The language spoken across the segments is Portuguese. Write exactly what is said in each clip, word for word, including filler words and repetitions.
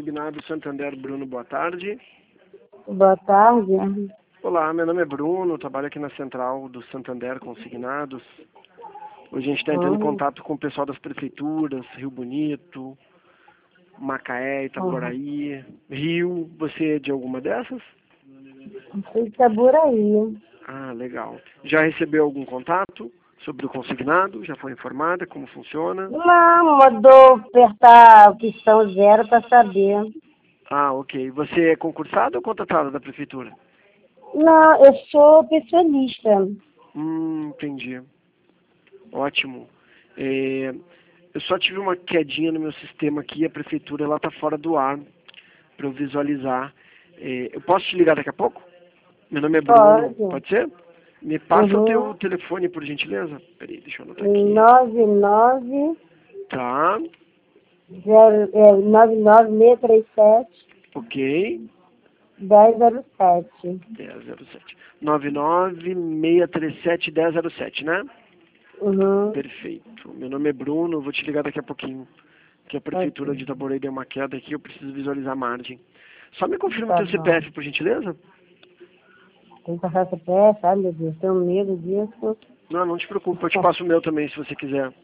Consignado Santander. Bruno, boa tarde. Boa tarde. Olá, meu nome é Bruno, trabalho aqui na central do Santander Consignados. Hoje a gente está entrando em Uhum. contato com o pessoal das prefeituras, Rio Bonito, Macaé, Itaboraí, Rio. Você é de alguma dessas? Sou de Itaboraí. Ah, legal. Já recebeu algum contato sobre o consignado? Já foi informada como funciona? Não, mandou apertar a opção zero para saber. Ah, ok. Você é concursado ou contratado da prefeitura? Não, eu sou pensionista. Hum, entendi. Ótimo. É, eu só tive uma quedinha no meu sistema aqui, a prefeitura ela está fora do ar para eu visualizar. É, eu posso te ligar daqui a pouco? Meu nome é Bruno, Pode. pode ser? Me passa o teu Uhum. telefone, por gentileza. Peraí, deixa eu anotar aqui. nove nove Tá, zero é, nove nove seis três sete ok. dez zero sete. dez zero sete. nove nove seis três sete um zero zero sete, né? Uhum. Perfeito. Meu nome é Bruno, eu vou te ligar daqui a pouquinho. Que a prefeitura Ok. de Itaboraí deu uma queda aqui, eu preciso visualizar a margem. Só me confirma o Tá teu bom. C P F, por gentileza? Tem que passar C P F, ai meu Deus, tenho medo disso. Não, não te preocupe, eu te passo o meu também, se você quiser.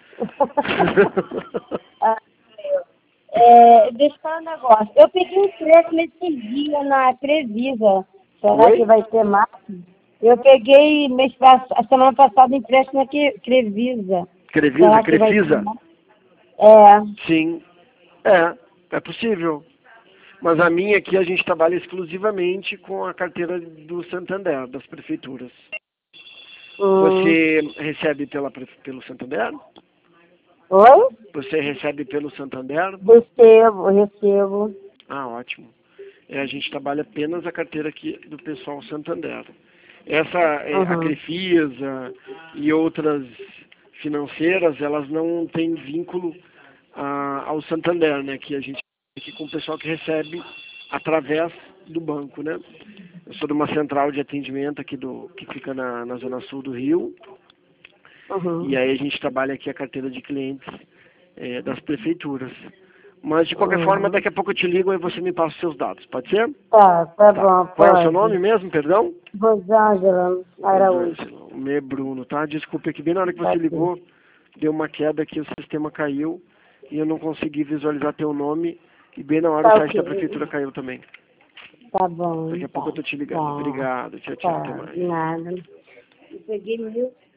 Ah, É, deixa eu falar um negócio. Eu peguei um empréstimo esse dia na Crevisa. Será que Oi? vai ter mais? Eu peguei mês pass- a semana passada um empréstimo na Cre- Crevisa. Crevisa, Será que vai ter Crefisa? mais? É. Sim. É, é possível. Mas a minha aqui, a gente trabalha exclusivamente com a carteira do Santander, das prefeituras. Hum. Você recebe pela, pref- pelo Santander? Oi? Você recebe pelo Santander? Recebo, recebo. Ah, ótimo. É, a gente trabalha apenas a carteira aqui do pessoal Santander. Essa, é, a Uhum. Crefisa e outras financeiras, elas não têm vínculo ah, ao Santander, né? Que a gente aqui com o pessoal que recebe através do banco, né? Eu sou de uma central de atendimento aqui do que fica na, na zona sul do Rio, e Uhum. aí a gente trabalha aqui a carteira de clientes eh, das prefeituras. Mas de qualquer forma, Uhum. daqui a pouco eu te ligo e você me passa os seus dados, pode ser? Tá, tá Tá. bom, Qual é o seu nome pode. mesmo, perdão? Rosângela Araújo. Rosângela. O meu é Bruno, tá? Desculpe que bem na hora que Tá você aqui. ligou, deu uma queda aqui, o sistema caiu e eu não consegui visualizar teu nome e bem na hora o Tá site da ok. prefeitura caiu também. Tá bom, Daqui a pouco eu então. tô te ligando. Tá, Obrigado. Tchau, tchau. Até tá, mais. nada. Eu peguei mil.